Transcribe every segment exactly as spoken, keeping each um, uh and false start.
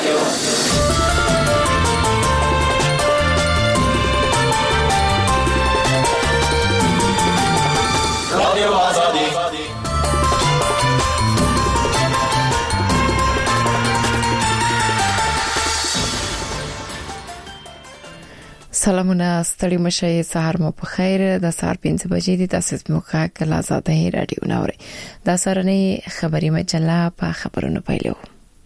رادیو آزادی. سلامونه، ستړي مشه، سهار مو په خیر. د سهار پنځه بجې دي. تاسو موخه کله آزادۍ رادیو نوري د سهارنۍ خبري مجله په خبرونو پیلو.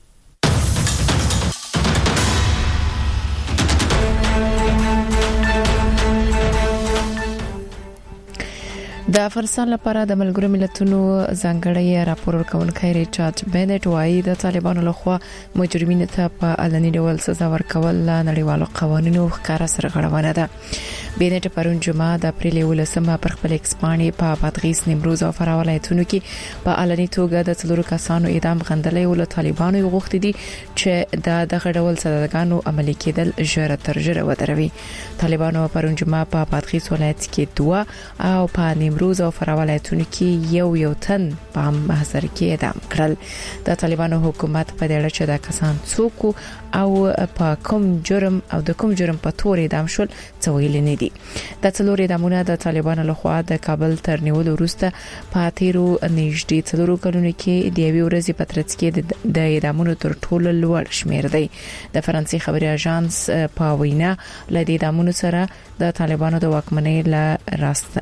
د افغانستان لپاره د ملګرو ملتونو ځانګړی راپور ورکونکي ریچارډ بنټ وايي د طالبانو لخوا مجرمینو ته په علني ډول سزا ورکول نړیوالو قوانینو ښکارا سرغړونه ده. بنټ پرون جمعه د اپریل ولسمه پر خپل ایکسپانی په بادغیس، نیمروز او فراه ولایتونو کې په علني توګه د څلورو کسانو اعدام غندلې ول. طالبانو غوښتي دي چې د دغه ډول سزاګانو عملي کېدل ژر تر ژره ودروي. طالبانو پرون جمعه په بادغیس ولایت کې دوه او په نیمروز او فراه ولایتونو کې یو یو تن په محضر کې اعدام کړل. د طالبانو حکومت په دې اړه چې د کسان څوک او په کوم جرم او د کوم جرم په تور اعدام شول څه ویل نه دي. د څلورو اعدامونو د طالبانو لخوا د کابل تر نیولو وروسته په تیرو نږدې څلورو کلونو کې د یوې ورځې په ترڅ کې د اعدامونو تر ټولو لوړ شمیر دی. د فرانسې خبري اژانس په وینا لدې اعدامونو سره د طالبانو د واکمنۍ ل راست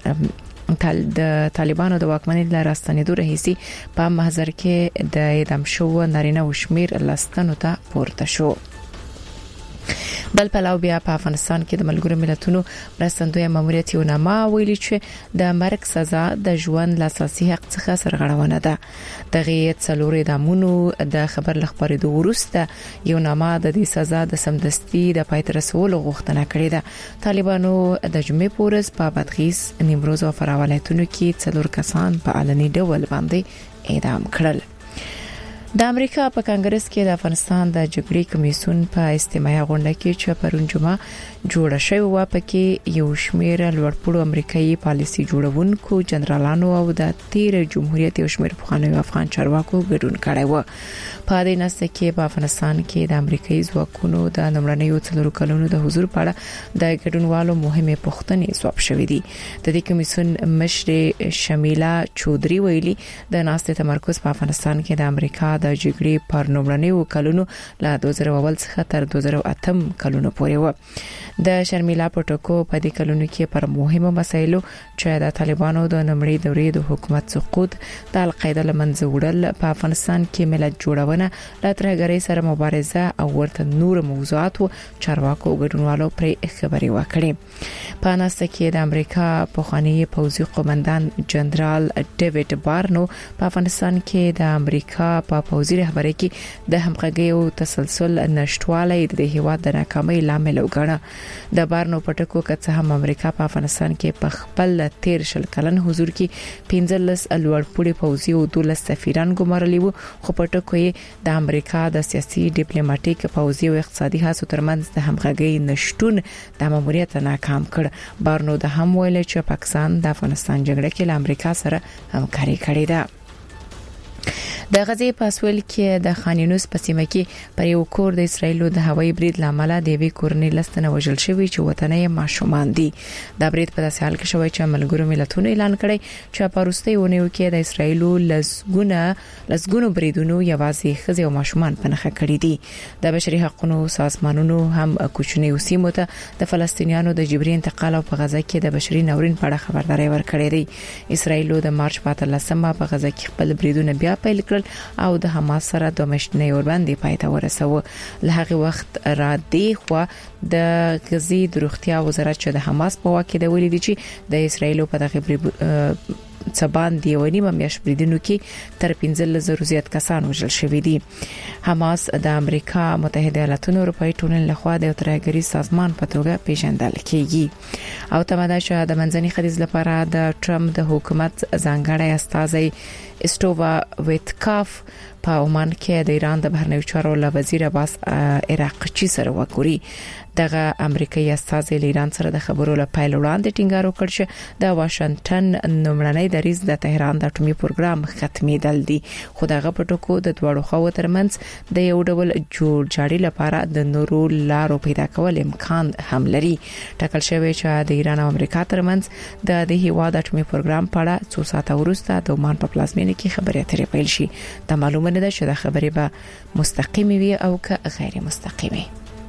د طالبانو د واکمنۍ ل راستنېدو راهیسي په محضر کې د اعدام شو نارینه او شمیر لستنو ته پورته شو. بل پلاو بیا په افغانستان کې د ملګرو ملتونو مرستندوی ماموریت یو نامه ویلي چې د مرګ سزا د ژوند اساسي حق څخه سرغړونه ده. دغه څلور اعدامونو د خبر لخبرېدو وروسته یو نامه د دې سزا د سمدستي د پای ته رسولو غوښتنه کړې ده. طالبانو د جمعې پورز په بادغیس، نیمروز او فراه ولایتونو کې څلور کسان په علني ډول باندې اعدام کړل. د امریکا په کانګرس کې د افغانستان د جګړې کمیسیون په استماعي غونډه کې چې پرون جمعه جوړه شوې و، پکې یو شمېر لوړپوړو امریکایي پالیسي جوړونکو، جنرالانو او د تیر جمهوریت یو شمېر پخوانیو افغان چارواکو ګډون کړی و. په دې نسته کې په افغانستان کې د امریکایي ځواکونو د نمرنیو څلورو کلونو د حضور په اړه د ګډونوالو مهمه پوښتنې ځواب شوې دي. د دې کمیسیون مشر شمیلا چودري ویلي د ناسته تمرکز په افغانستان کې د امریکا د جګړې پر نمرنیو کلونو له دوه زره اول څخه تر دوه زره اته کلونو پورې و. د شرمیلا پټکو په دې کلونو کې پر مهمو مسایلو چې د طالبانو د نمړې دورې د حکومت سقوط، د القاعده لمنځه وړل، په افغانستان کې ملت جوړونه، د ترهګرۍ سره مبارزه او ورته نور موضوعاتو چارواکو ګډونوالو پر خبري وکړي. په ناسته کې د امریکا پخوانی پوځي قومندان جنرال ډیوډ بارنو په افغانستان کې د امریکا په پوځي رهبرۍ کې د همغږۍ او تسلسل نشټوالی د هیواد د ناکامۍ لامل وګڼه. د بارنو پټکو کڅ هم امریکا په افغانستان کې په خپل تیر شل کلن حضور کې پنځلس لوړپوړي پوځي او دولس سفیران ګمارلي وو، خو پټکو یې د امریکا د سیاسي ډیپلوماټیک پوځي او اقتصادي هڅو ترمنځ د همغږۍ نشټون د ماموریت ناکام کړ. بارنو د هم ویل چې پاکستان د افغانستان جګړه کې له امریکا سره همکاري کړې ده. د غزې په سویل کې د خان یونس په سیمه کې پر یو کور د اسرایلو د هوایي برید لامل د وی کورنۍ لستنه وژل شوی چې وطني ماشومان دي. د برید په داسې حال کې شوی چې ملګرو ملتونو اعلان کړی چې په وروستي ونیو کې د اسرایلو لسګونه لسګونو بریدونو یوازې ښځې او ماشومان په نخښه کړی دي. د بشري حقوقو سازمانونو هم کوچنی سیمو ته د فلسطینیانو د جبري انتقال او په غزه کې د بشري ناورین په اړه خبرداري ورکړې ده. اسرایلو د مارچ په اتلسمه په غزه کې خپل بریدونه بیا پیل کړل او د حماس سره د مشتنې اوربندې پای ته ورسوه. له هغه وخت را دی خو د غزې د روغتیا وزارت چې د حماس په واکه دی ویلي دي چې د اسرایلو په دغه څبان دی ونیمه میاش بریدونو کې تر پنځه زره زیات کسان وژل شوي دي. حماس د امریکا متحده ایالاتونو اروپאי ټولنې لخوا د ترهګری سازمان په توګه پیژندل کیږي او تماده شو د منځني ختیځ لپاره د ټرمپ د حکومت ځانګړی استازی استووا ویتکاف په عمان کې د ایران د بهرنیو چارو وزیر عباس عراقچي سره وګوري. دغه امریکایي استازی ایران سره د خبرو له پیل وړاندې ټینګار وکړ چې د واشنگټن نومړنۍ دریځ د تهران د اټومي پروګرام ختمېدل دي، خو دغه په ټکو د دوړو خو ترمنځ د یو ډول جوړ جاړي لپاره د نورو لارو پیدا کول امکان هم لري. ټاکل شوی چې د ایران او امریکا ترمنځ د د هیواد اټومي پروګرام په اړه څو ساعته وروسته د عمان په پلازمینه کې خبرې اترې پیل شي. د معلومه نه ده چې د خبرې به مستقیمي وي او که غیر مستقیمي.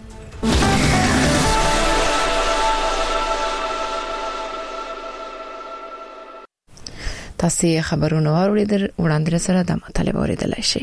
تاسو خبرونه اوریدل وړاندې سره د مطالبه اوریدل شي.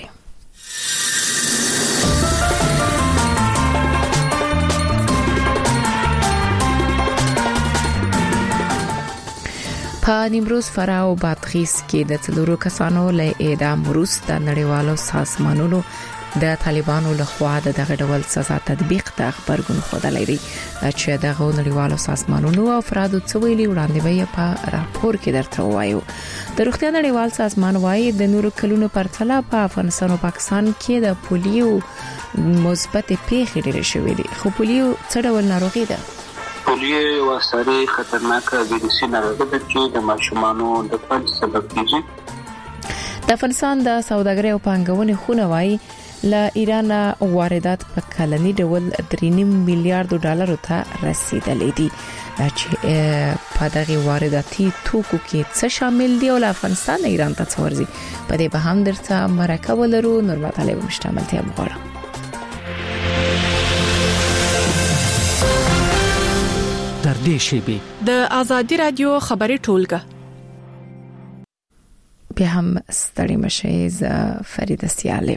په نیمروز، فراه او بادغیس کې د څلورو کسانو له اعدام وروسته نړیوالو سازمانونو د طالبانو لخوا د دغه ډول سزا تطبیق ته خبرګون خوده لري چې دغه نړیوالو سازمانونو او افرادو څه ویلي وړاندې به په راپور کې درته وایو. د روغتیا نړیوال سازمان وايي د نورو کلونو پرتله په افغانستان او پاکستان کې د پولیو مثبت پیښې ډېرې شوې دي. خو پولیو څه ډول ناروغي ده؟ پولیو یو ساري خطرناکه ویروسي ناروغي ده چې د ماشومانو د فلج سبب کیږي. د افغانستان د سوداګرۍ او پانګونې خونه وايي له ایران واردات په کلنی ډول درې نیم میلیارډ ډالر ته رسیدلې دي چې په دغه وارداتي توکو کې څه شامل دي او له افغانستان ایران ته څورځي. په دې به هم درته مرکه ولرو. نور مطالب مشتملتیا وغواړم. در دې شیبه د ازادي رادیو خبري ټولګه به هم ستړي مشه ز فرید سیاله.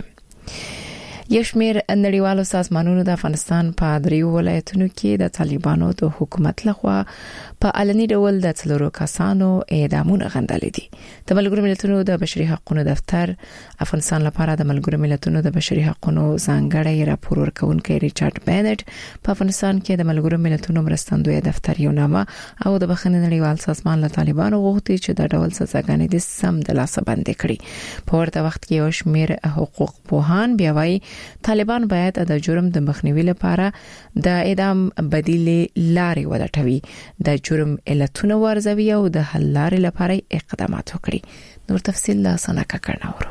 یشمیر نړیوالو سازمانونو د افغانستان په دریو ولایتونو کې د طالبانو د حکومت لخوا په علني ډول د څلورو کسانو اعدامونه غندل دي. د ملګرو ملتونو د بشري حقوقو دفتر افغانستان لپاره د ملګرو ملتونو د بشري حقوقو ځانګړی راپور ورکونکي ریچارډ بینټ په افغانستان کې د ملګرو ملتونو مرستندوی دفتر یو نامه او د بخښنې نړیوال سازمان له طالبانو غوښتي چې د ډول سزاګانې د سم د لاس باندې کړي. په ورته وخت کې یو شمېر حقوق پوهان بیا وايي طالبان باید د جرم د مخنیوي لپاره د اعدام بدیلې لارې ولټوي، د جرم علتونه ورزوي او د حل لارې لپاره اقدامات وکړي. نور تفصیل لا سنکه کړناورو.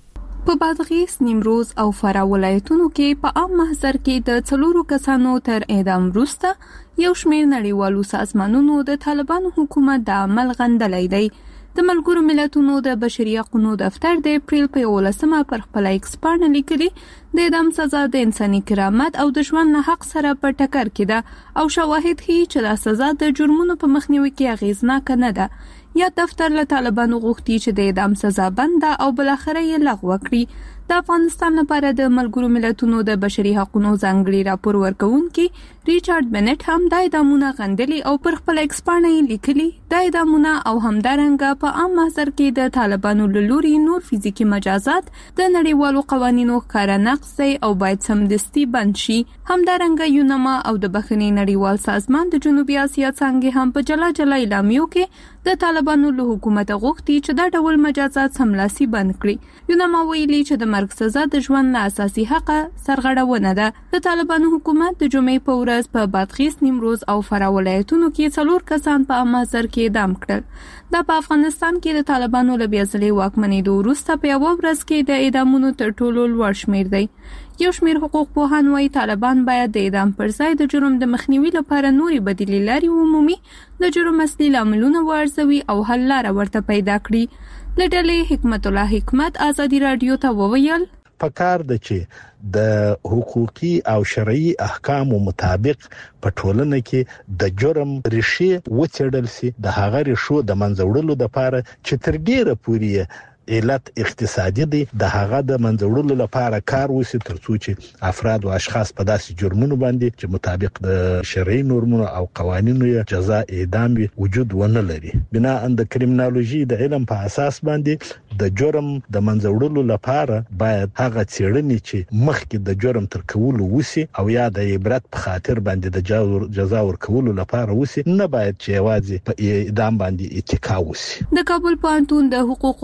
په بادغیس، نیمروز او فراه ولایتونو کې په عام محضر کې د څلورو کسانو تر اعدام وروسته یو شمېر نړیوالو سازمانونو د طالبانو حکومت د عمل غندلای دی. د ملګرو ملتونو د بشري حقوقو دفتر د اپریل په ولسمه پر خپل ایکس باندې لیکلي د اعدام سزا د انساني کرامت او د ژوند حق سره په ټکر کې ده او شواهد ښیي چې دا سزا د جرمونو په مخنیوي کې اغیزناک نه ده. یا دفتر له طالبانو غوښتي چې د اعدام سزا بنده او بلاخره یې لغوه کړي. د افغانستان لپاره د ملګرو ملتونو د بشري حقوقو ځانګړي راپور ورکونکي ریچارډ بینټ هم د اعدامونو غندلي او پر خپل ایکس باندې لیکلي د اعدامونو او همدارنګه په عام محضر کې د طالبانو له لوري نور فزیکی مجازات د نړیوالو قوانینو ښکارا نقض دی او باید سمدستي بند شي. همدارنګه یونما او د بخښنې نړیوال سازمان د جنوبي اسیا څنګه هم په جلا جلا اعلامیو کې د طالبانو له حکومت غوښتي چې دا ډول مجازات سملاسي بند کړي. یونما ویلي چې د مرګ سزا د ژوند له اساسي حق سرغړونه ده. د طالبانو حکومت د جمعې په ورځ په بادغیس، نیمروز او فراه ولایتونو کې څلور کسان په امازر کې اعدام کړل. دا په افغانستان کې د طالبانو له بیا ځلې واکمنېدو وروسته په یوه ورځ کې د اعدامونو تر ټولو لوړ شمېر دی. یو شمېر حقوق پوهان وايي طالبان باید د اعدام پر ځای د جرم د مخنیوي لپاره نوري بدیلې لارې ومومي، د جرم اصلي لاملونه وارزوي او حل لاره ورته پیدا کړي. له ډلې حکمت الله حکمت ازادي رادیو ته وویل پکار د چې د حقوقي او شرعي احکامو مطابق په ټولنه کې د جرم ریښې وڅېړل سي، د هغه ریښو د منځوړلو لپاره چې تر ډیره پورې علت اقتصادي دي د هغه د منځوړلو لپاره کار وشي ترڅو چې افراد او اشخاص په داسې جرمونو باندې چې مطابق د شرعي نورمونو او قوانینو یې جزا اعدام وجود ونه لري. بنا د کریمینالوژي د علم په اساس باندې د جرم د منځوړلو لپاره باید هغه څېړنې چې مخکې د جرم تر کولو وشي او یا د عبرت په خاطر باندې د جزا ورکولو لپاره وشي، نه باید چې یوازې په اعدام باندې اتکا وشي. د کابل پوهنتون د حقوق او سیاسي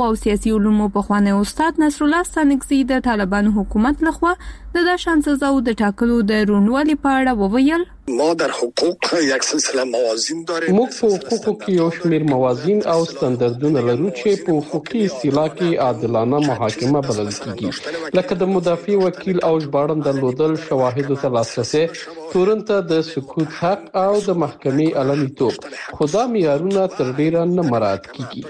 سیاسي علومو پخوانی استاد نصر الله ستانکزي د طالبانو حکومت لخوا د داشان سزاو د ټاکلو د روڼوالي په اړه وویل. ما در حقوق یک سلسله موازین داریم. موږ په حقوقو کې یو شمېر موازین او ستاندردونه لرو چې په حقوقي اصطلاح کې عادلانه محاکمه بلل کیږي، لکه د مدافع وکیل او ژباړن درلودل، شواهدو ته لاسرسی، تورنته د سکوت حق او د محکمې علنیتوب. خدا معیارونه تر ډیره نه مراعات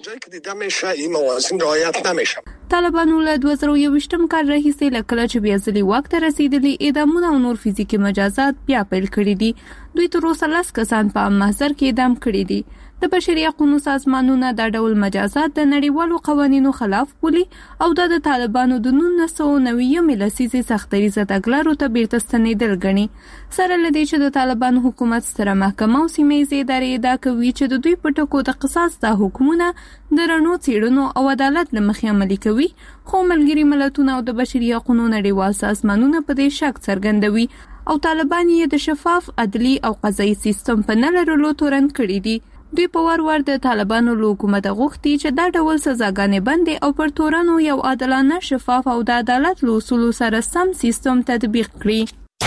کیږي. طالبانو له دوه زره یوویشتم کال راهیسې له کله چې بیا ځلې واک ته رسیدلي اعدامونه او نور فزیکي مجازات بیا پیل کړي دي. دوی تر اوسه لس کسان په عام محضر کې اعدام کړي دي. د بشري حقوقو سازمانونه دا ډول مجازات د نړیوالو قوانینو خلاف بولي او دا د طالبانو د نولس سوه نوي لسیزې سختریزه تګلارو ته بیرته ستنېدل ګڼي. سره له دې چې د طالبانو حکومت ستره محکمه او سیمه‌ییزې ادارې ادعا کوي چې د دوی په ټکو د قصاص د حکمونه د رڼو څېړنو او عدالت له مخې عملي کوي، خو ملګري ملتونه او د بشري حقوقو نړیوال سازمانونه په دې شک څرګندوي او طالبان یې د شفاف عدلي او قضایي سیستم په نه لرلو تورن کړي دي. دوی په وار وار د طالبانو له حکومت غوښتي چې دا ډول سزاګانې بندي او پر تورنو یو عادلانه، شفاف او د عدالت له اصولو سره سم سیستم تطبیق کړي.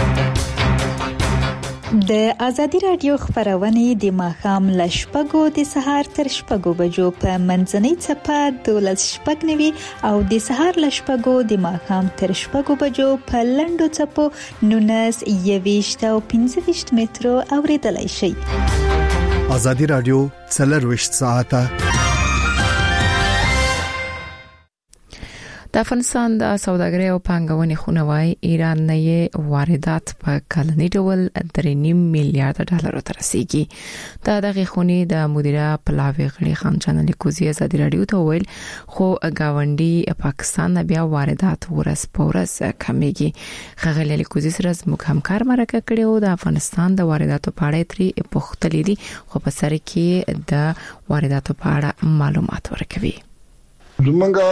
د ازادي رادیو خبرونه د ماښام له شپږو د سهار تر شپږو بجو په منځنۍ چپه دولس شپږ نوي او د سهار له شپږو د ماښام تر شپږو بجو په لنډو چپو نونس یويشت او پنځه ویشت مترو اوریدلای شي. ازادي رادیو څلرويشت ساعته د افغانستان د سوداګرۍ او پانګونې خونه وايي ایران نه واردات په کلنی ډول درې نیم میلیارډ ډالر ته رسیدي. دا دغه خونې د مدیره پلاوی غړي خان چنل کوزي ازادي رادیو ته ویل، خو گاونډي پاکستان بیا واردات ورس پورس کمیږي. خغلی کوزي سره زموږ همکار مرکه کړي او د افغانستان د وارداتو په اړه تری پوښتلې دي، خو په سر کې د وارداتو په اړه معلومات ورکوي. زمونږه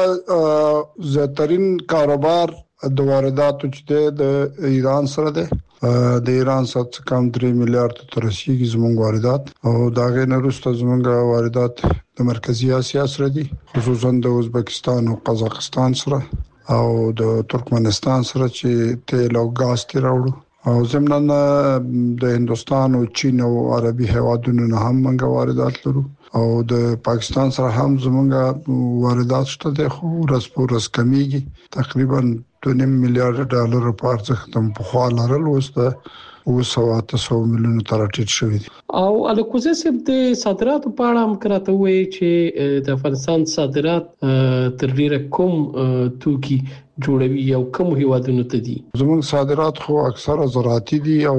زیاترین کاروبار د وارداتو چې د ایران سره ده، د ایران سره کم درې میلیارډ تر رسیدي زمونږ واردات، او دا غیر نه وروسته زمونږه واردات د مرکزی اسیا سره دي، خصوصا د ازبکستان او قزاقستان سره او د ترکمنستان سره چې تیل او غاز تیر راوړو، او زمونږ د هندستان او چین او عربي هیوادونو نه هم موږ واردات لرو، او د پاکستان سره هم زمونږه واردات شته د خو ورځ په ورځ کمیږي. تقریبا دوه نیم میلیارډ ډالر په ارزښت هم په خوا لرل وسته او سواته سو میلیون تر ټیټ شوی دي. او الکوزه سب د صادراتو په اړه هم کراته وي چې د افغانستان صادرات تر ډیره کوم توکي جوړوي او کوم هیوادونو ته دي؟ زموږ صادرات خو اکثره زراعتي دي او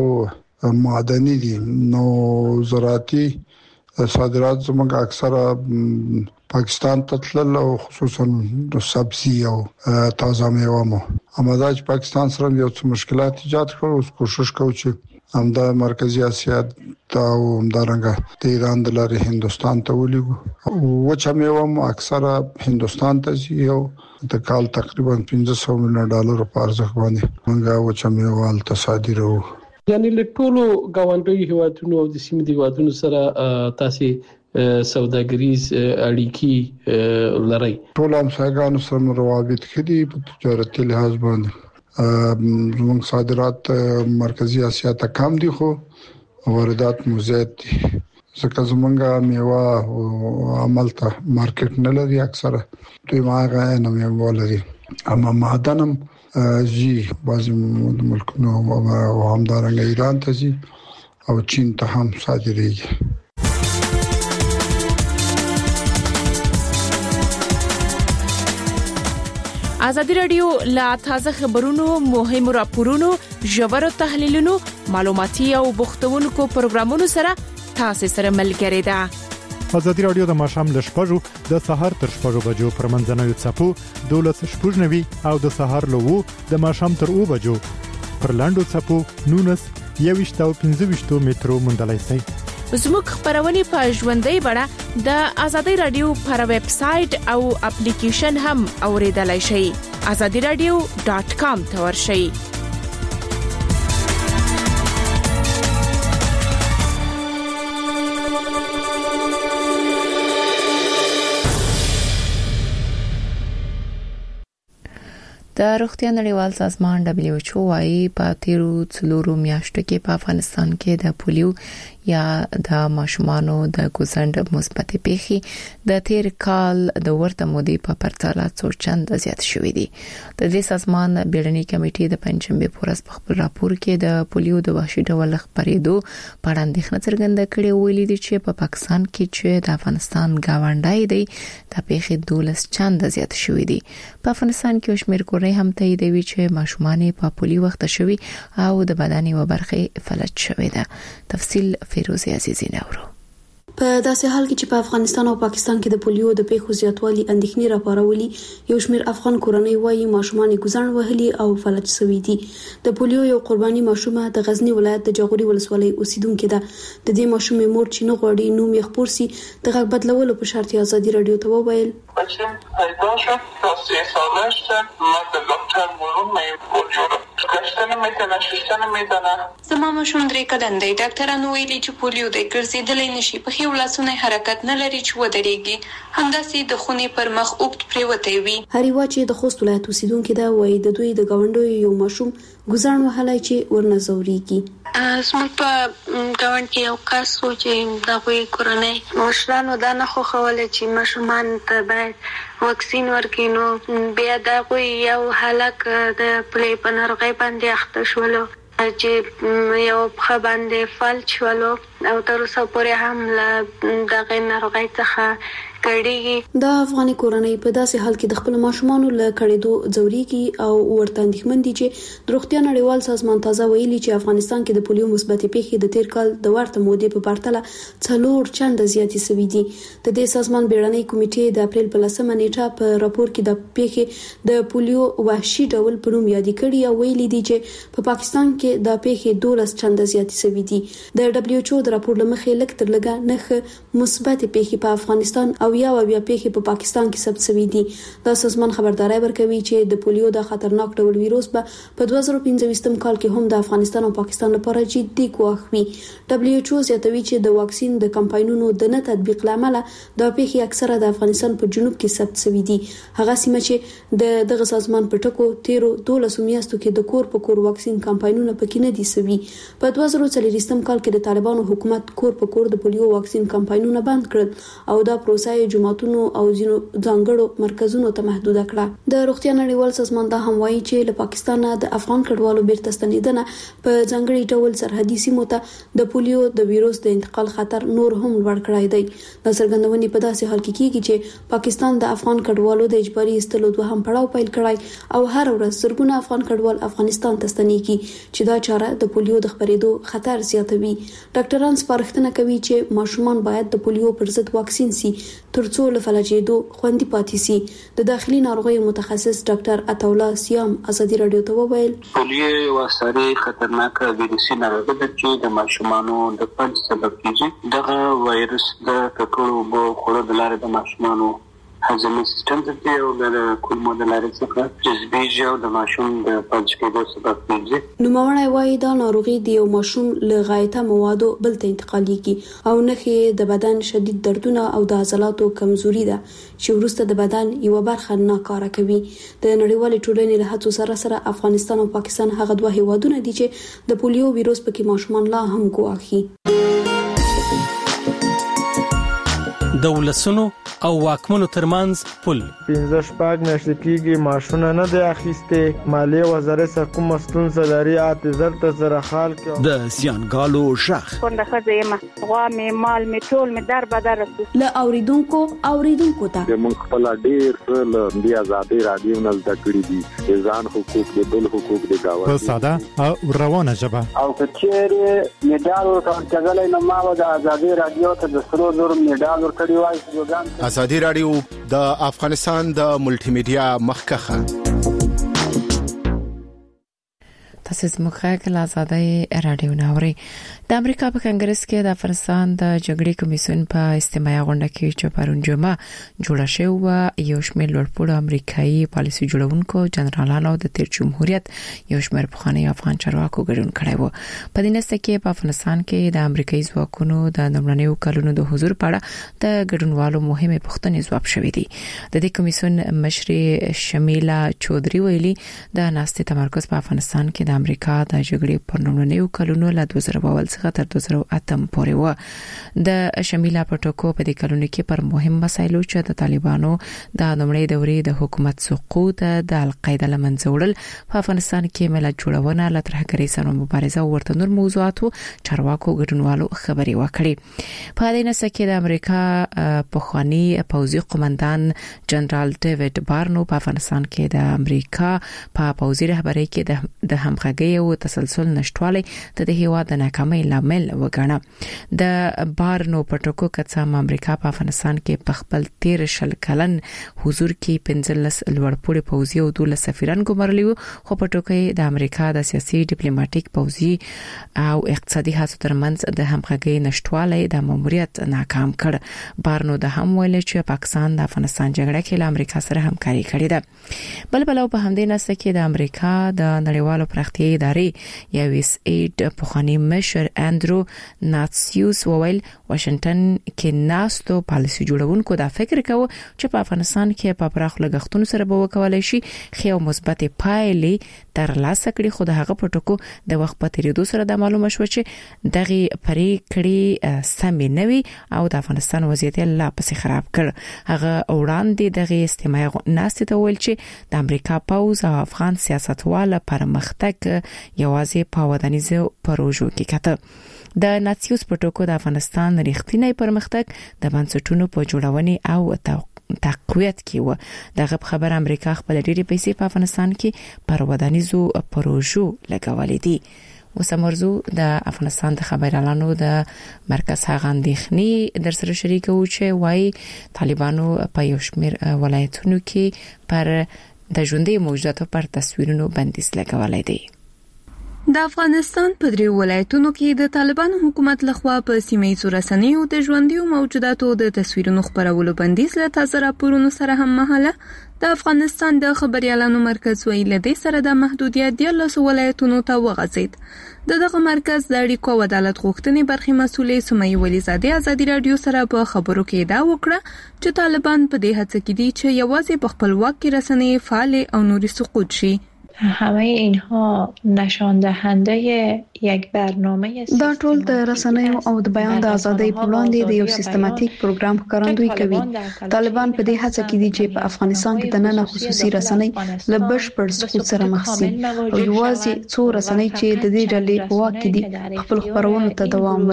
معدني دي. نو زراعتي صادرات زموږ اکثره پاکستان ته تلل او خصوصا د سبزی او تازه میوه مو. امداج پاکستان سره یو څه مشکلات ایجاد کړو، اوس کوشش کوو چې همدا مرکزی اسیا ته او همدارنګه د ایران د لارې هندستان ته ولېږو. وچه میوه مو اکثره هندستان ته ځي او د کال تقریبا پنځه سوه میلیون ډالر په ارزښت باندې موږ وچه میوه ال تصادرو. یعنی له ټولو گاونډي هیوادونو او د سیمې د هیوادونو سره تاسو سوداګریز اړیکې لري؟ ټول همسایګانو سره روابط کړي په تجارتي لحاظ باندې. زموږ صادرات مرکزی اسیا ته کم دي خو واردات مو زیات دي، ځکه زمونږه میوه او عمل ته مارکیټ نه لري، اکثره دوی ماغه نه میوه لري. اما معدنم جی بعضی ملکونو او همدارنګه ایران ته ځي او چین ته هم صادریږي. ازادي رادیو لا تازه خبرونو، مهم راپورونو، ژور تحلیلونو، معلوماتي او بوختونکو پروګرامونو سره تاسو سره ملګری ده. ازادي رادیو د ماښام ل شپږو د سهار تر شپږو بجو پر منځنوي چپو دولس شپږ نوي او د سهار له وو د ماښام تر او بجو پر لاندو چپو نونس یويشت او پنځه ویشت مترو مندلای شي. زموږ خبرونه په ژوندۍ بڼه د ازادي رادیو پر ویب سټ او اپلیکیشن هم اوریدلای شئ. azadi radio dot com ته ورشئ. د روغتیا نړیوال سازمان دبليو ایچ او وايي په تیرو څلورو میاشتو کې په افغانستان کې د پولیو یا د ماشومانو د ګوزند مثبت پیښې د تیر کال د ورته مودې په پرتله څو چند زیات شوې دي. د دې سازمان بیړنی کمیټې د پنځمبه پورس په خپل راپور کې د پولیو د وحشي ډول خبرېدو په اړه اندېښنه څرګنده کړې ویلي دي چې په پاکستان کې چې د افغانستان گاونډای دی د پیښې دولس چند زیات شوې دي. په افغانستان کې شمیر کورنۍ هم تاییدوي چې ماشومان په پولیو وخت شوي او د بدن یو برخه فلج شوې ده. تفصیل فیروز عزیزی نورو. په داسې حال کې چې په افغانستان او پاکستان کې د پولیو د پیښو زیاتوالي اندېښنې راپارولي، یو شمېر افغان کورنۍ وايي ماشومان ګزان وهلي او فلج شوي دي. د پولیو یو قرباني ماشومه د غزنی ولایت د جغوري ولسوالۍ اوسیدونکې ده. د دې ماشومې مور چې نه غواړي نوم یې خپور سي د غږ بدلولو په شرط ازادي رادیو ته وویل بچم پیدا شد تا سه ساله شد من به دکتر مرون پولیو را گشتن میتونه ششتن میتونه زما ماشوم درې کلن دی. ډاکټرانو ویلي چې پولیو د ګرځېدلی نشي، په خې ولاسونه حرکت نه لري چې ودرېږي، همداسې د خونې پر مخ اوږد پریوتی وي. هریوا چې د خوست ولایت اوسیدونکې ده وایي د دوی د ګاونډیو یو ماشوم ګزان وهلی چې ورنه زورېږي. زموږ په ګاونډ کې یو کس و چې د هغوی کورنۍ مشرانو دا نه خوښوله چې ماشومان ته باید واکسین ورکړي، نو بیا د هغوی یو هلک د پلې په ناروغۍ باندې اخته شولو چې یو پښه باندې فلج شولو او تر اوسه پورې هم له دغې ناروغۍ څخه کړيږي. د افغاني کورنۍ په داسې حال کې د خپل ماشومان له کړېدو ځوريږي او ورته اندېښمن دي چې د روغتیا نړیوال سازمان تازه ویلي چې افغانستان کې د پولیو مثبت پیښې د تیر کال د ورته مودې په پرتله څلور چنده زیاتې شوې دي. د دې سازمان بیړنۍ کمیټې د اپریل په لسمه نیټه په راپور کې د پیښې د پولیو وحشي ډول په نوم یاد کړي او ویلي دي چې په پاکستان کې د پیښې دولس چنده زیاتې شوې دي. د دبليو ایچ او د راپور لمخې لک تر لګا نه مثبت پیښې په افغانستان او یا بیا پیښې په پاکستان کې ثبت شوې دي. دا سازمان خبرداري ورکوي چې د پولیو د خطرناک ډول ویروس به په دوه زره پنځه کال کې هم د افغانستان او پاکستان لپاره جدي ګواښ وي. دبليو ایچ او زیاتوي چې د واکسین د کمپاینونو د نه تطبیق لامل د پیښې اکثره د افغانستان په جنوب کې ثبت شوې دي. هغه سیمه چې د دغه سازمان په ټکو تیرو دولس میاشتو کې د کور په کور واکسین کمپاینونه پکې نه دي شوي. په دوه زره څلوېښت کال کې د طالبانو حکومت کور په کور د پولیو واکسین کمپاینونه بند کړل او دا پروسه جمعه او ځینو ځانګړو مرکزونو ته محدود کړه. د روغتیا نړیوال سازمان دا هم وایي چې له پاکستان د افغان کډوالو بیرته ستنیدنه په ځانګړي ډول سرحدي سیمو ته د پولیو د ویروس د انتقال خطر نور هم لوړ کړی دی. د څرګندونې په داسې حال کې کیږي چې پاکستان د افغان کډوالو د اجباري ایستلو دوهم پړاو پیل کړی او هر ورځ زرګونه افغان کډوال افغانستان ته ستنیږي چې دا چاره د پولیو د خپرېدو خطر زیاتوي. ډاکټران سپارښتنه کوي چې ماشومان باید د پولیو پر ضد واکسین سي ترڅو له فلجېدو خوندي پاتې سي. د داخلي ناروغیو متخصص ډاکټر عطاالله سیام ازادي رادیو ته وویل پولیو یو ساري خطرناک ویروسي ناروغي ده چې د ماشومانو د فلج سبب کیږي. دغه وایرس د ککړو اوبو خوړو د لارې د ماشومانو هضمي سیستم ته او د کولمو د لارې څخه جذبېږي او د ماشوم د فلج کېدو سبب کیږي. نوموړی وايي دا ناروغي د یو ماشوم له غایطه موادو بل ته انتقالېږي او نښې د بدن شدید دردونه او د عضلاتو کمزوري ده چې وروسته د بدن یو برخه ناکاره کوي. د نړیوالې ټولنې له هڅو سره سره افغانستان او پاکستان هغه دوه هیوادونه دي چې د پولیو ویروس پکې ماشومان لا هم ګواښي. د ولسونو او واکمنو ترمنځ پل پنځه شپږ میاشتې کېږي ماشونه نه دی اخیسته. مالیه وزارت سره کوم ستونزه لري اته زرته سره حال کې د زیانګالو شخ څنګه خځه ما غوا می مال می ټول می در بدر له اوریدونکو اوریدونکو ته موږ خپل ډیر څه د آزادي رادیو نه زده کړی دي. ځان حقوق د بل حقوق د گاوند په ساده او روانه ژبه او کچېره میډال ورکړل نو ما د آزادي رادیو ته د سرو زر میډال ورکړی. ازادي رادیو د افغانستان د ملټي میډیا مخکخه. تاسو زموږه کله آزادۍ رادیو ناوري د امریکا په کانګرس کې د افغانستان د جګړې کمیسیون په استماعي غونډه کې چې پرون جمعه جوړه شوې یو شمېر لوړپوړو امریکایي پالیسي جوړونکو جنرالانو د تیر جمهوریت یو شمېر پخوانی افغان چارواکو ګډون کړی و. په دې نسته کې په افغانستان کې د امریکایي ځواکونو د نمړنیو کلونو د حضور په اړه د ګډونوالو مهمه پوښتنې ځواب شوې دي. د دې کمیسیون مشري شمیلا چودري ویلي د ناستې تمرکز په افغانستان کې د امریکا د جګړې پر نمونیو کلونو له دوه زره اول څخه تر دوه زره اته پورې و. د شمیلا پټوکو په دې کلونو کې پر مهم مسایلو چې د طالبانو د نمړې دورې د حکومت سقوط د القاعده لمنځه وړل په افغانستان کې ملت جوړونه له ترهګرۍ سره مبارزه ورته نور موضوعاتو چارواکو ګډونوالو خبري وکړي. په دې نسه کې د امریکا پخوانی پوځي قومندان جنرال ډیوډ بارنو په افغانستان کې د امریکا په پوځي رهبرۍ کې د همغږي او تسلسل نشټوالي د دې هوا د ناکامۍ لامل وګڼه. د بارنو پټوکو کڅام امریکا په افغانستان کې په خپل تیر شل کلن حضور کې پنځلس لوړپوړي پوځي او دوه سفیران ګمارلي وو، خو پټوکي د امریکا د سیاسي ډیپلوماټیک پوځي او اقتصادي هڅو ترمنځ د همغږي نشټوالي د ماموریت ناکام کړ. بارنو د هم ویل چې پاکستان د افغانستان جګړه کې له امریکا سره همکاري کړې ده. بل بل په همدې نسته کې د امریکا د نړیوالو پراختیايي ادارې یو اس ایډ پخوانی مشر اندرو ناتسیوس وویل واشنگټن کې ناستو پالیسي جوړونکو دا فکر کوي چې په افغانستان کې په پراخ لګښتونو سره به وکولای شي خو مثبت پایلې ترلاسه کړي، خو د هغه پټکو د وخت په تیریدو سره د معلومه شو چې دغه پریکړې سمې نه وي او د افغانستان وضعیت لا پسې خراب کړ. هغه وړاندې دغه استماعي ناستې ته ویل چې د امریکا پوز او افغان سیاستوال پرمختګ یوازې په ودانیزو پروژو کې کته. د ناتسیوس پټوکو د افغانستان ریښتینی پرمختګ د بنسټونو په جوړونې او تقویت کې و. دغه خبر امریکا خپل ډېری پیسې په افغانستان کې پر ودانیزو پروژو لګولې دي. وسمرزو د افغانستان د خبريالانو د مرکز هغه اندېښنې در سره شریکو چې وايي طالبانو په یو شمېر ولایتونو کې پر د ژوندۍ موجوداتو پر تصویرونو بندیز لګولای دی. د افغانستان په درې ولایتونو کې د طالبانو حکومت لخوا په سیمه رسنیو د ژوندۍ موجوداتو د تصویرونو خپرولو بندیز له تازه راپورونو سره هم مهاله د افغانستان د خبريالانو مرکز ویل دی سره د محدودیت د لاسو ولایتونو ته وغځید. دغه مرکز د اړیکو او عدالت غوښتنې برخې مسولې سمیه ولیزاده آزادي رادیو سره په خبرو کې دا وکړه چې طالبان په دې هڅه کې دي چې یوازې په خپل واک کې رسنۍ فعال او نوري سقوط شي. همه اینها نشان دهنده یک برنامه دا ټول د رسنیو او د بیان د ازادۍ په وړاندې د یو سیستماتیک پروګرام ښکارندوی کوي. طالبان په دې هڅه کې دي چې په افغانستان کې د نن خصوصي رسنۍ له بشپړ سقوط سره مخ شي او یوازې څو رسنۍ چې د دې ډلې په واک کې دي خپل خبرونو ته دوام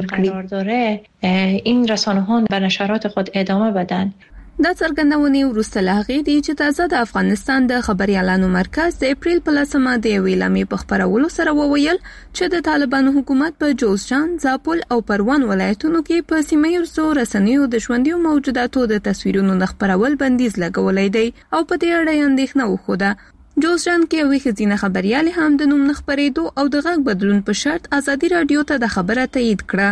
ورکړي. این رسانه‌ها به نشرات خود ادامه بدن. دا څرګندونې وروسته له هغې دي چې تازه د افغانستان د خبريالانو مرکز د اپریل په لسمه د ویلامې په خبرولو سره وویل چې د طالبانو حکومت په جوزجان، زابل او پروان ولایتونو کې په سیمه ییزو رسنیو د ژوندۍ موجوداتو د تصویرونو د خبرول بندیز لګولای دی او په دې اړه اندېښنه وښوده. جوزجان کې یوې ښځینه خبريالې هم د نوم نه خبرېدو او د غږ بدلون په شرط آزادي رادیو ته د خبره تایید کړه.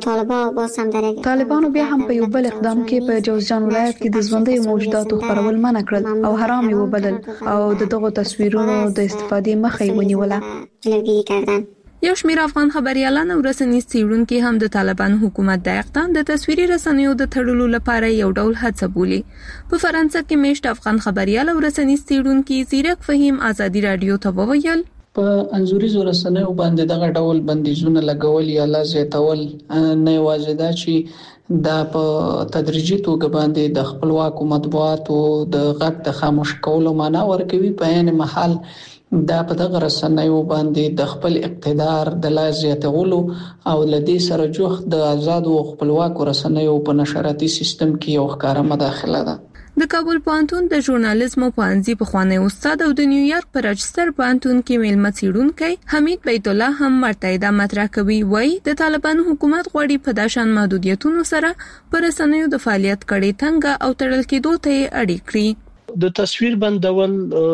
طالبانو بیا هم په یو بل اقدام کې په جوزجان ولایت کې د ژوندۍ موجوداتو خبرول منع کړل او حرام یې وبلل او د دغه تصویرونو د استفادې مخه یې ونیوله. یو شمېر افغان خبريالان او رسنیز څېړونکي هم د طالبانو حکومت د اقدام د تصویري رسنیو د تړلو لپاره یو ډول هڅه بولي. په فرانسه کې میشت افغان خبريال او رسنیز څېړونکي زیرک فهیم آزادي رادیو ته وویل په انزوريزو رسنیو باندې دغه ډول بندیزونه لګول یا لا زیاتول نه یوازې دا چې دا په تدریجي توګه باندې د خپلواکو مطبوعاتو د غږ د خاموش کولو معنا ورکوي، په عین محل دا په دغه رسنیو باندې د خپل اقتدار د لا زیاتولو او لدې سره جوخ د آزاد او خپلواکو رسنیو په نشراتي سیستم کې یو ښکاره مداخله ده. د کابل پوهنتون د ژورنالیزم پوهنځي پخوانی استاد او د نیویارک په راجستر پوهنتون کې میلمه څېړونکی حمید بیت الله هم مرتعده مطرح کوي. وایي د طالبانو حکومت غواړي په داشان محدودیتونو سره پر رسنیو د فعالیت کړي تنګ او تړل کېدو ته اړ کړي. د تصویر بندول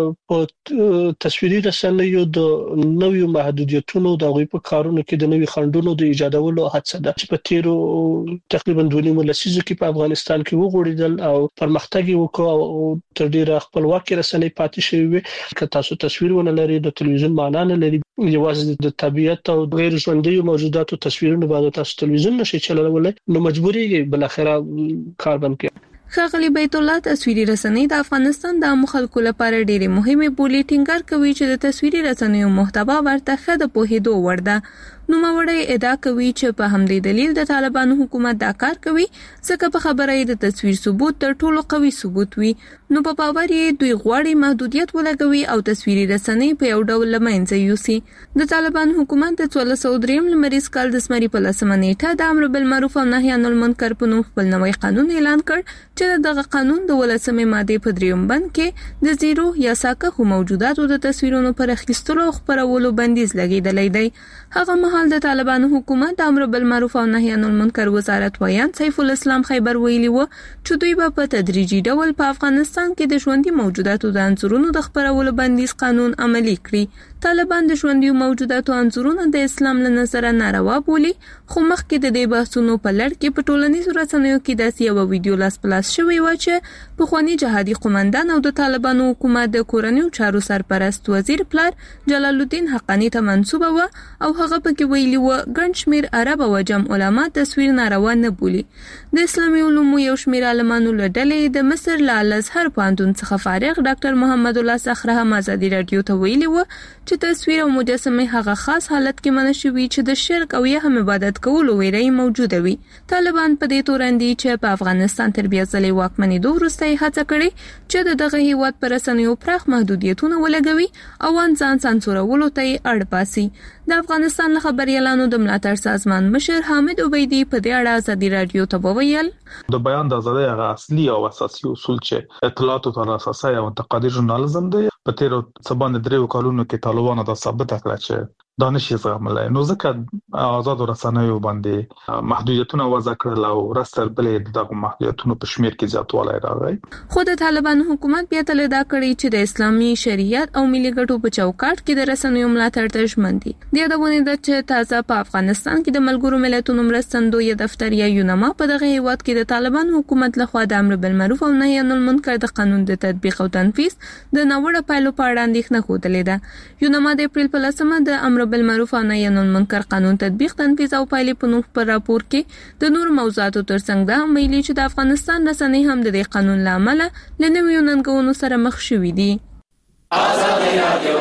په تصویري رسنیو د نویو محدودیتونو د غوي په کارونو کې د نوي خندونو د ایجادولو هڅه ده چې په تیرو تقریبا دوه نیمه لسیزو کې په افغانستان کې وغوړیدل او پرمختګ وکړ او تر ډیره خپلواکي رسنۍ پاتې شوې که تاسو تصویر ونه لري د تلویزیون معنا نه لري یوازې د طبيعت او غیر ژوندۍ موجوداتو تصویرونه باندې تاسو تلویزیون نشي چلولای نو مجبوري بل اخره کار بند کړئ. ښاغلي بیت الله تصویري رسنۍ د افغانستان د عامو خلکو لپاره ډېرې مهمه بولي ټینګار کوي چې د تصویري رسنیو محتوا ورته ښه د پوهېدو وړ ده. نوموړی ادعا کوي چې په همدې دلیل د طالبانو حکومت دا کار کوي ځکه په خبره یې د تصویر ثبوت تر ټولو قوي ثبوت وي نو په باور یې دوی غواړي محدودیت ولګوي او تصویري رسنۍ په یو ډول لمنځه یوسي. د طالبانو حکومت د څوارلس سوه درې لمریز کال د زمري په لسمه نیټه د امر بالمعروف او نهي عن المنکر په نوم خپل نوی قانون اعلان کړ چې دغه قانون د ولسمې ماده په دریم بند کې د زیرو یا ساکه موجوداتو د تصویرونو پر اخیستلو او خپرولو بندیز لګیدلی دی. هغه مهال د طالبانو حکومت د امر بالمعروف او نهي عن المنکر وزارت ویان سیف الاسلام خیبر ویلي و چې دوی به په تدریجي ډول په افغانستان کې د ژوندۍ موجوداتو د انځورونو د خپرولو بندیز قانون عملي کړي. طالبان د ژوندۍ موجوداتو انځورونه د اسلام له نظره ناروا بولي خو مخکې د دې بحثونو په لړ کې په ټولنیزو رسنیو کې داسې یو ویډیو لاس په لاس شوی و چې پخوانی جهادي قومندان او د طالبانو حکومت د کورنیو چارو سرپرست وزیر پلار جلال الدین حقانی ته منسوبه و او هغه پکې ویلي و ګڼ شمېر عرب او عجم علما تصویر ناروا نه بولي. د اسلامي علومو یو شمېر عالمانو له ډلې د مصر له الازهر پوهنتون څخه فارغ ډاکټر محمد الله صخره هم ازادي رادیو ته ویلي و چې تصویر او مجسمه هغه خاص حالت کې منع شوی چې د شرک او یا هم عبادت کولو ویری موجوده وي. طالبان په دې تورندي چې په افغانستان تر بیا ځلې واکمنۍ دوه وروسته هڅه کړې چې د دغه هیواد پر رسنیو پراخ محدودیتونه ولګوي او ځان سانسورولو ته اړ باسي. د افغانستان له خبريالانو د ملاتړ سازمان مشر حامد عبیدی په دې اړه ازادي رادیو ته وویل د بیان د ازادۍ هغه اصلي او اساسي اصول چې اطلاعات او اساسي او انتقادي ژورنالیزم دی په تیر څبان درې کالونو کې طالبانو دا ثابت کړل چې دانش یې زغملای نو ځکه آزاد رسنیو باندې محدودیتونه وضع کړل او رسل بلې دغه محدودیتونو په شمیر کې زیاتوالی راغی. خو د طالبانو حکومت بیا تل دا کړی چې د اسلامي شریعت او ملي ګټو په چوکاټ کې د رسنیو ملاتړ ته ژمن دي. د یادونه ده چې تازه په افغانستان کې د ملګرو ملتونو مرستندوی دفتر یا یونما په دغه هیواد کې د طالبانو حکومت لخوا د امر بالمعروف او نهي عن المنکر د قانون د تطبیق او تنفيذ د نوړه پایلو په اړه اندېښنه خوده ده. یونما د اپریل په لسمه د امر بالمعروف او نهي عن المنکر قانون تطبیق تنفيذ او پایلې په نوم پر راپور کې د نور موضوعاتو ترڅنګ دا ویلي چې د افغانستان رسنۍ هم د دې قانون لامل لنوي ننګونو سره مخ شوې دي. آزادي رادیو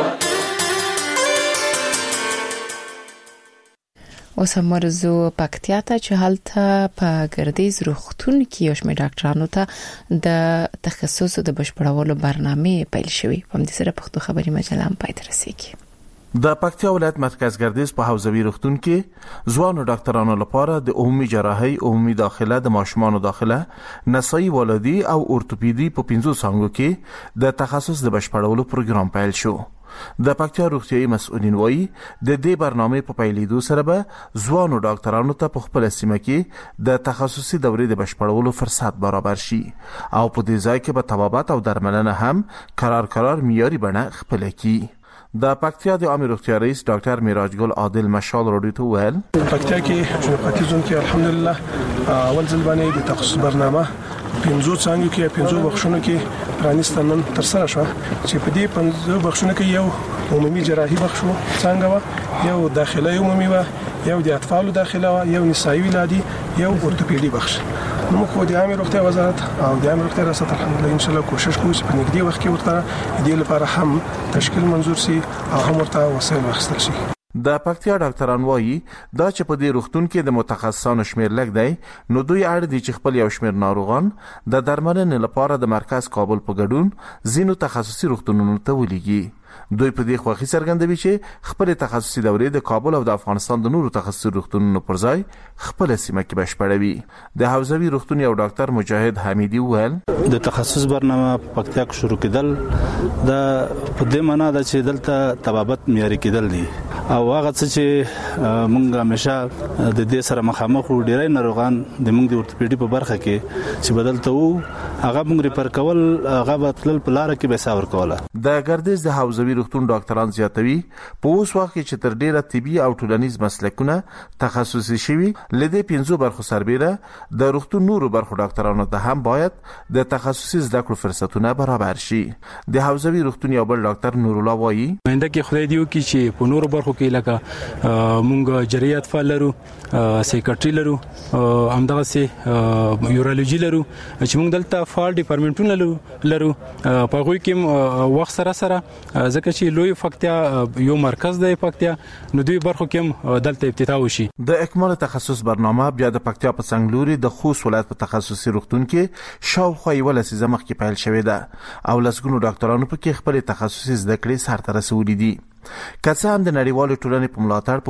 اوس مرزو پکتیا ته چې هلته په ګردیز روغتون کې یو شمېر ډاکټرانو ته د تخصص د بشپړولو برنامه پیل شوې. په دې سره پښتو خبري مجله هم پای ته رسیدي. د پکتیا ولایت مرکز ګردیز په حوزوي روغتون کې ځوانو ډاکټرانو لپاره د عمومي جراحي، عمومي داخله، د ماشومانو داخله، نسایي ولادي او اورتوپیدي په پنځو څانګو کې د تخصص د بشپړولو پروګرام پیل شو. د پکتیا روغتیايي مسؤلین وایي د دې برنامه په پیلېدو سره به ځوانو ډاکټرانو ته په خپل سیمه کې د تخصصي دورې د بشپړولو فرصت برابر شي او په دې ځای کې به طبابت او درملنه هم قرار قرار معیاري بڼه خپل کړي. د پکتیا د عامه روغتیا رئیس ډاکټر میراج ګل عادل مشال رادیو ته ویل پکتیا کې هومیوپاثي زون کې الحمدلله اول ځل باندې د تخصص برنامه پنځو څانګو کې پنځو بخښونو کې پرانیستنن تر سره شو چې په دې پنځو بخښونو کې یو عمومي جراحي بخښو څنګه و، یو داخله عمومي و، یو د اطفال داخله و، یو نسایي ولادي، یو اورتوپیدي بخښ. نو خو د عامه روغتیا وزارت او د عامه روغتیا ریاست الحمدلله ان شاء الله کوشش کوي چې په نږدې وخت کې ورته د دې لپاره هم تشکیل منظور شي او هم ورته وسایل واخیستل شي. د پکتیا ډاکټران وایي دا چې په دې روغتون کې د متخصصانو شمیر لږ دی نو دوی اړ دي چې خپل یو شمیر ناروغان د درملنې لپاره د مرکز کابل په ګډون زینو تخصصي روغتونونو ته ولېږي دوی په دې خوښي څرګندوي چې خپل تخصصي دورې د کابل او د افغانستان د نورو تخصصي روغتونونو پر ځای خپل سیمه کې بشپړوي. د حوزوي روغتون یو ډاکټر مجاهد حمیدي وویل د تخصص برنامه په پکتیا کې شروع کېدل د په دې معنا ده چې دلته طبابت معیاري کېدل دي او هغه څه چې موږ همیشه د دې سره مخامخ وو ډیری ناروغان د موږ د اورتوپیډي په برخه کې چې بدلته وو هغه موږ ریفر کول هغه بدل په لار کې به ساور کوله. د ګردیز د حوزوي روغتون ډاکټران زیاتوي په اوس وخت کې چې تر ډیره طبي او ټولنیز مسلکونه تخصصي شوي لدې پنځو برخو سربېره د روغتون نورو برخو ډاکټرانو ته هم باید د تخصصي زده کړو فرصتونه برابر شي. د حوزوي روغتون یو بل ډاکټر نور الله وایي منده کې خدای دیو کې چې په نورو برخو کې لکه مونږ جریات فعال لرو سیکریټري لرو همدغه سي یورولوژي لرو چې مونږ دلته فعال ډیپارټمنټونه لرو لرو په غوي کې وخت سره سره ځکه چې لوی فکتیا یو مرکز دی فکتیا نو دوی برخو کې دلته افتتاح وشي. د اکمال تخصص برنامه بیا د پکتیا په څنګلوري د خوست ولایت په تخصصي روغتون کې شاوخوا یو لسیزه مخکې پیل شوې ده او لسګونو ډاکټرانو په کې خپل تخصصي زده کړې سرته رسولې دي. که څه هم د نړیوالو ټولنې په ملاتړ